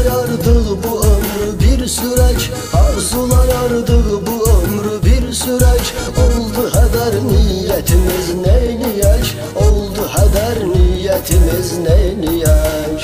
Arzulayardı bu ömrü bir sürek, arzulayardı bu ömrü bir sürek. Oldu heder niyetimiz neyniyek, oldu heder niyetimiz neyniyek.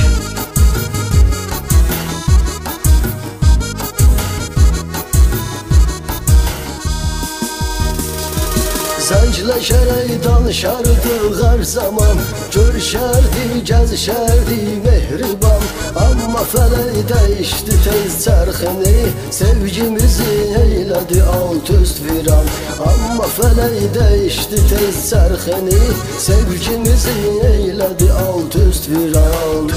Zəncləşərək danışardıq hər zaman, görüşərdi, gəzişərdi mehriban. Amma fələk dəyişdi tez çərxini, sevgimizi eylədi alt üst viran. Amma fələk dəyişdi tez çərxini, sevgimizi eylədi alt üst viran.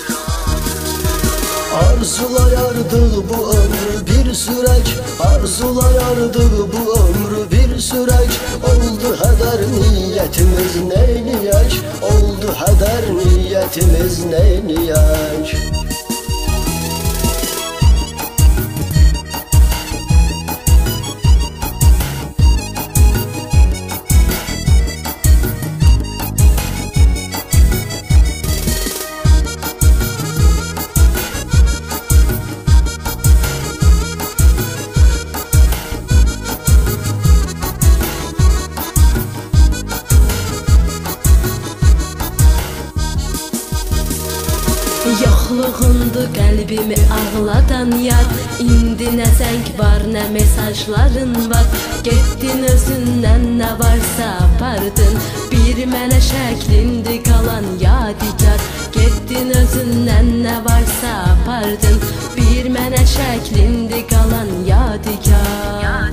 Arzulayardı bu ömrü bir sürek, arzulayardı bu ömrü bir sürek. Oldu heder niyetimiz neyniyek, oldu heder niyetimiz neyniyek. Yoxluğundu qəlbimi ağladan yar. İndi nə zəng var, nə mesajların var. Getdin özündən nə varsa apardın, bir mənə şəklindi qalan yadigar. Getdin özündən nə varsa apardın, bir mənə şəklindi qalan yadigar.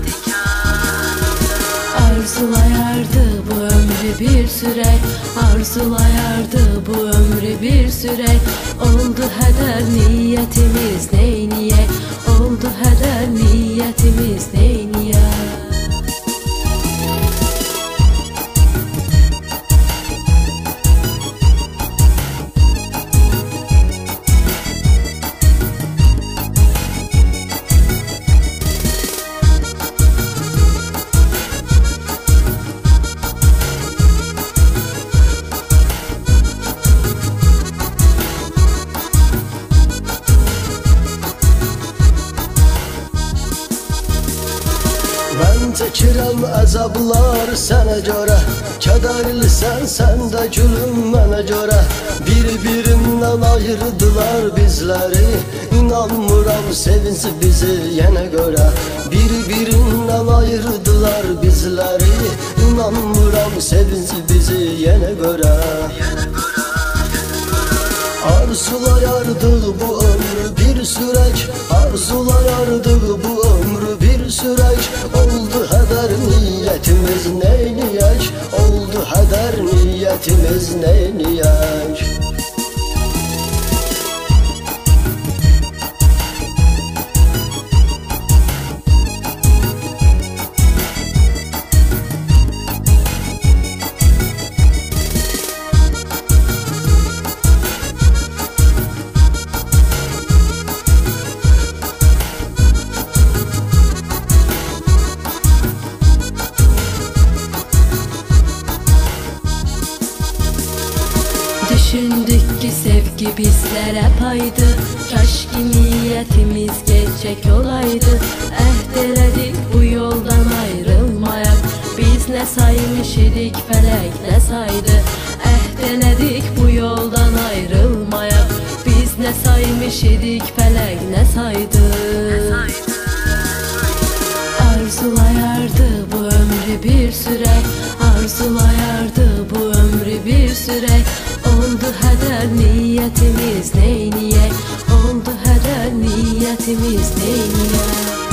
Arzulayardı bu ömrü bir sürək, arzulayardı bu ömrü bir sürək. Oldu heder niyetimiz neyniyek, oldu heder niyetimiz neyniyek. Mən çəkirəm əzablar sənə görə, kədərlisən sən də gülüm mənə görə. Bir-birindən ayırdılar bizləri, inanmıram sevinci bizi yenə görə. Bir-birindən ayırdılar bizləri, inanmıram sevinci bizi yenə görə. Arzulayardı bu ömrü bir sürek, arzulayardı bu ömrü bir sürek. Oldu heder niyetimiz neyniyek, oldu heder niyetimiz neyniyek. Düşündük ki sevgi bizlərə paydı, kaş ki niyyətimiz gerçək olaydı. Əhd elədik bu yoldan ayrılmayaq, biz nə saymış idik fələk nə saydı. Əhd elədik bu yoldan ayrılmayaq, biz nə saymış idik fələk nə saydı. Arzulayardı bu ömrü bir sürək, arzulayardı bu ömrü bir sürək. Oldu heder niyetimiz neyniyek, oldu heder niyetimiz neyniyek.